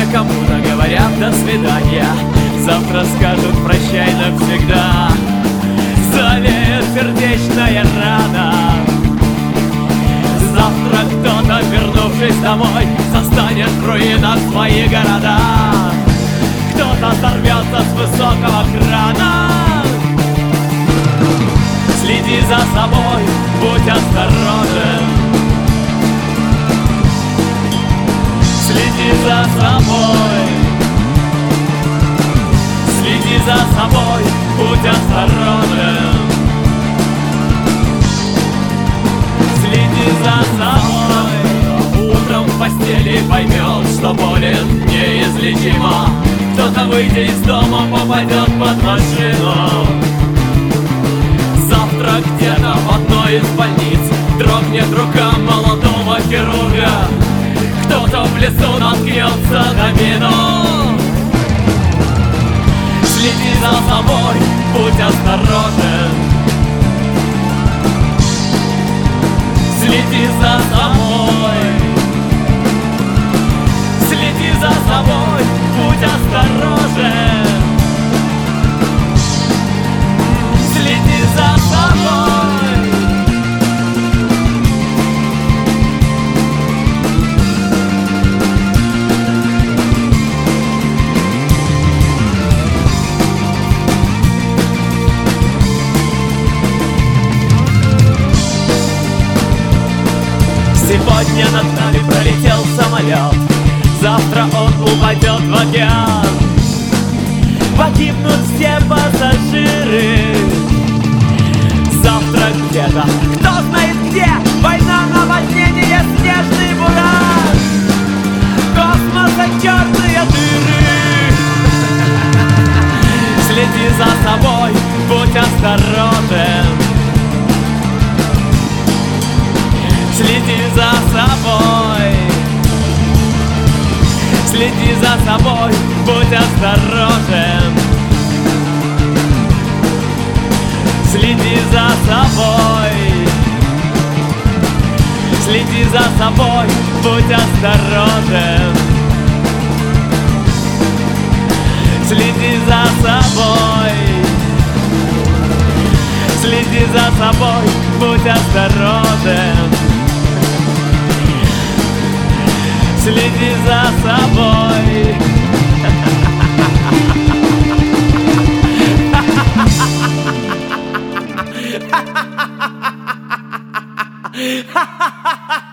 кому-то говорят до свидания, завтра скажут прощай навсегда. Завеет сердечная рана. Завтра кто-то, вернувшись домой, застанет в руинах свои города. Кто-то сорвется с высокого крана. Следи за собой, будь осторожен. Следи за собой. Следи за собой, будь осторожен. Следи за собой. Утром в постели поймет, что болен неизлечимо. Кто-то, выйдя из дома, попадет под машину. Завтра где-то в одной из больниц дрогнет рука молодого хирурга. Кто-то в лесу наткнется на мину. Следи за собой, будь осторожен. Следи за собой. Следи за собой, будь осторожен. Следи за собой. Сегодня над нами пролетел самолет, завтра он упадет в океан. Погибнут все пассажиры. Завтра где-то, кто знает где, война, наводнение, снежный буран. Космоса черные дыры. Следи за собой, будь осторожен. Следи за собой. Следи за собой, будь осторожен. Следи за собой. Следи за собой, будь осторожен. Следи за собой. Следи за собой, будь осторожен. Следи за собой. Ha ha ha ha!